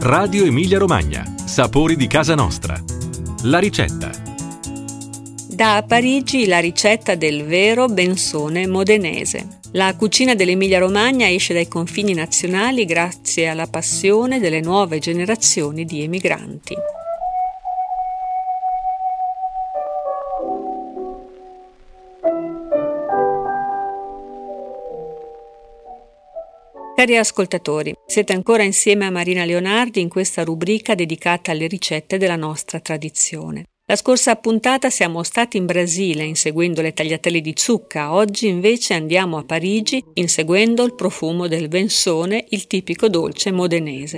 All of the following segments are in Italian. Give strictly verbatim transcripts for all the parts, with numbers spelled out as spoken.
Radio Emilia Romagna. Sapori di casa nostra. La ricetta. Da Parigi la ricetta del vero bensone modenese. La cucina dell'Emilia Romagna esce dai confini nazionali grazie alla passione delle nuove generazioni di emigranti. Cari ascoltatori, siete ancora insieme a Marina Leonardi in questa rubrica dedicata alle ricette della nostra tradizione. La scorsa puntata siamo stati in Brasile inseguendo le tagliatelle di zucca, oggi invece andiamo a Parigi inseguendo il profumo del bensone, il tipico dolce modenese.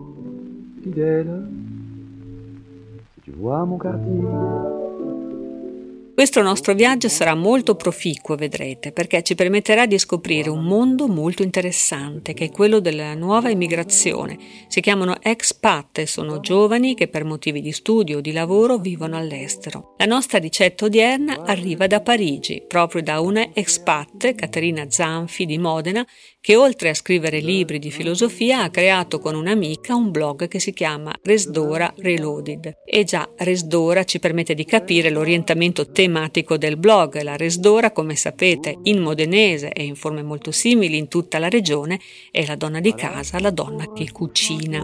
Questo nostro viaggio sarà molto proficuo, vedrete, perché ci permetterà di scoprire un mondo molto interessante, che è quello della nuova immigrazione. Si chiamano expat e sono giovani che per motivi di studio o di lavoro vivono all'estero. La nostra ricetta odierna arriva da Parigi, proprio da una expat, Caterina Zanfi di Modena, che oltre a scrivere libri di filosofia ha creato con un'amica un blog che si chiama Resdora Reloaded. E già, Resdora ci permette di capire l'orientamento tematico del blog. La Resdora, come sapete, in modenese e in forme molto simili in tutta la regione, è la donna di casa, la donna che cucina.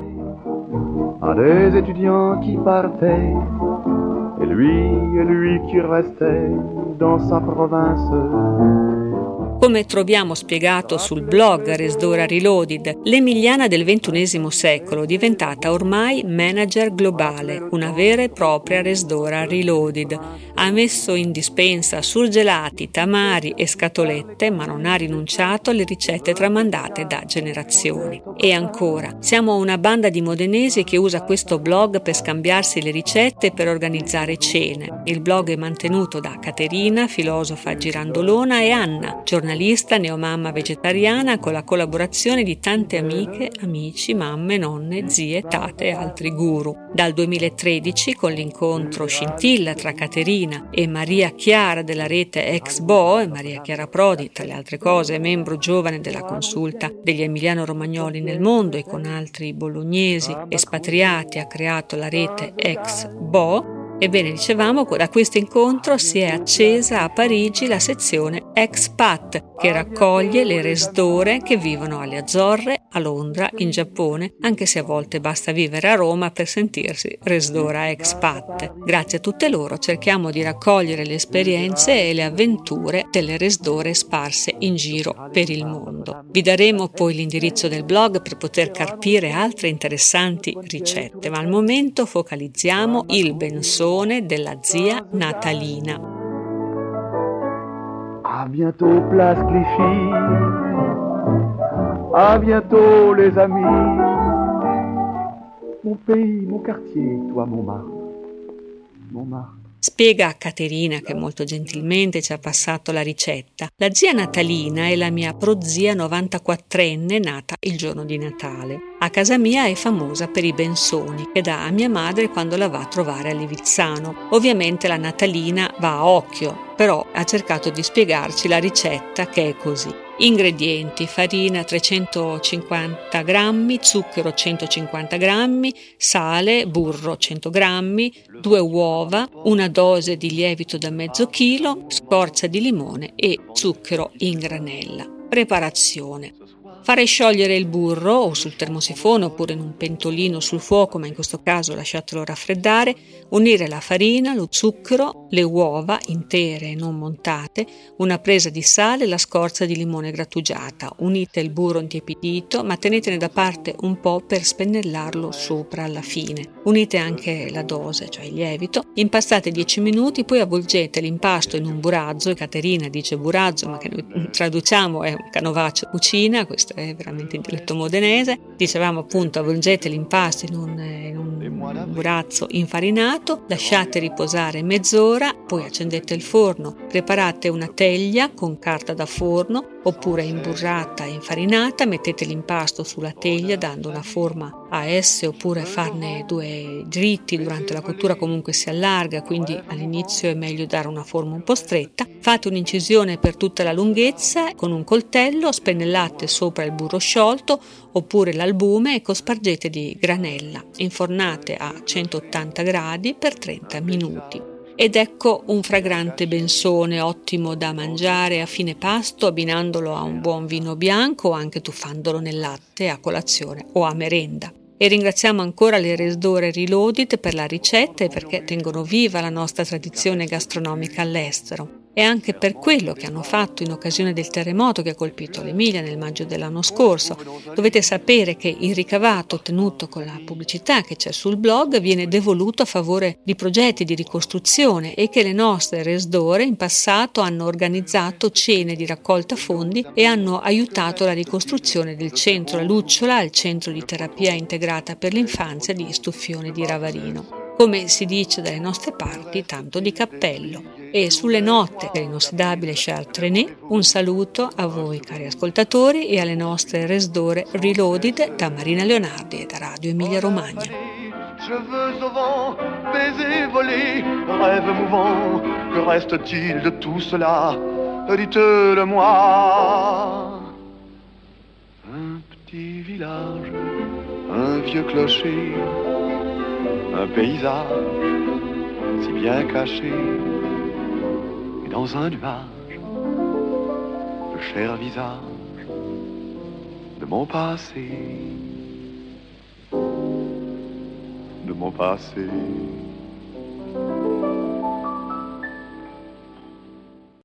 À des étudiants qui partaient, et lui, et lui qui restait dans sa province. Come troviamo spiegato sul blog Resdora Reloaded, l'emiliana del ventunesimo secolo, diventata ormai manager globale, una vera e propria Resdora Reloaded. Ha messo in dispensa surgelati, tamari e scatolette, ma non ha rinunciato alle ricette tramandate da generazioni. E ancora, siamo una banda di modenesi che usa questo blog per scambiarsi le ricette e per organizzare cene. Il blog è mantenuto da Caterina, filosofa girandolona, e Anna, giornalista giornalista neomamma vegetariana, con la collaborazione di tante amiche, amici, mamme, nonne, zie, tate e altri guru. Dal duemilatredici, con l'incontro scintilla tra Caterina e Maria Chiara della rete Ex-Bo, e Maria Chiara Prodi, tra le altre cose, è membro giovane della consulta degli emiliano-romagnoli nel mondo e con altri bolognesi espatriati ha creato la rete Ex-Bo. Ebbene, dicevamo, da questo incontro si è accesa a Parigi la sezione Expat, che raccoglie le resdore che vivono alle Azzorre, a Londra, in Giappone, anche se a volte basta vivere a Roma per sentirsi resdora expat. Grazie a tutte loro cerchiamo di raccogliere le esperienze e le avventure delle resdore sparse in giro per il mondo. Vi daremo poi l'indirizzo del blog per poter carpire altre interessanti ricette, ma al momento focalizziamo il bensone della zia Natalina. À bientôt place Clichy, à bientôt les amis, mon pays, mon quartier, toi Montmartre, Montmartre. Spiega a Caterina, che molto gentilmente ci ha passato la ricetta. La zia Natalina è la mia prozia novantaquattrenne nata il giorno di Natale. A casa mia è famosa per i bensoni che dà a mia madre quando la va a trovare a Livizzano. Ovviamente la Natalina va a occhio, però ha cercato di spiegarci la ricetta, che è così. Ingredienti: farina trecentocinquanta grammi, zucchero centocinquanta grammi, sale, burro cento grammi, due uova, una dose di lievito da mezzo chilo, scorza di limone e zucchero in granella. Preparazione: fare sciogliere il burro o sul termosifone oppure in un pentolino sul fuoco, ma in questo caso lasciatelo raffreddare, unire la farina, lo zucchero, le uova intere e non montate, una presa di sale e la scorza di limone grattugiata. Unite il burro intiepidito, ma tenetene da parte un po' per spennellarlo sopra alla fine. Unite anche la dose, cioè il lievito, impastate dieci minuti, poi avvolgete l'impasto in un burazzo, e Caterina dice burazzo, ma che noi traduciamo è un canovaccio cucina, questo è veramente in dialetto modenese. Dicevamo appunto, avvolgete l'impasto in un, in un burazzo infarinato, lasciate riposare mezz'ora, poi accendete il forno, preparate una teglia con carta da forno, oppure in burrata e infarinata. Mettete l'impasto sulla teglia dando una forma a S, oppure farne due dritti. Durante la cottura comunque si allarga, quindi all'inizio è meglio dare una forma un po' stretta. Fate un'incisione per tutta la lunghezza con un coltello, spennellate sopra il burro sciolto oppure l'albume e cospargete di granella. Infornate a centottanta gradi per trenta minuti. Ed ecco un fragrante bensone ottimo da mangiare a fine pasto, abbinandolo a un buon vino bianco o anche tuffandolo nel latte a colazione o a merenda. E ringraziamo ancora le Resdore Reloaded per la ricetta e perché tengono viva la nostra tradizione gastronomica all'estero. E anche per quello che hanno fatto in occasione del terremoto che ha colpito l'Emilia nel maggio dell'anno scorso. Dovete sapere che il ricavato ottenuto con la pubblicità che c'è sul blog viene devoluto a favore di progetti di ricostruzione e che le nostre Resdore in passato hanno organizzato cene di raccolta fondi e hanno aiutato la ricostruzione del centro La Lucciola, il centro di terapia integrata per l'infanzia di Stuffione di Ravarino. Come si dice dalle nostre parti, tanto di cappello. E sulle note dell'inossidabile Charles Trenet, un saluto a voi cari ascoltatori e alle nostre Resdore Reloaded da Marina Leonardi e da Radio Emilia Romagna. Cheveux au vent, baisers volés, rêves mouvants, que reste-t-il de tout cela? Dites-le-moi. Un petit village, un vieux clocher, un paysage si bien caché, et dans un nuage, le cher visage de mon passé, de mon passé.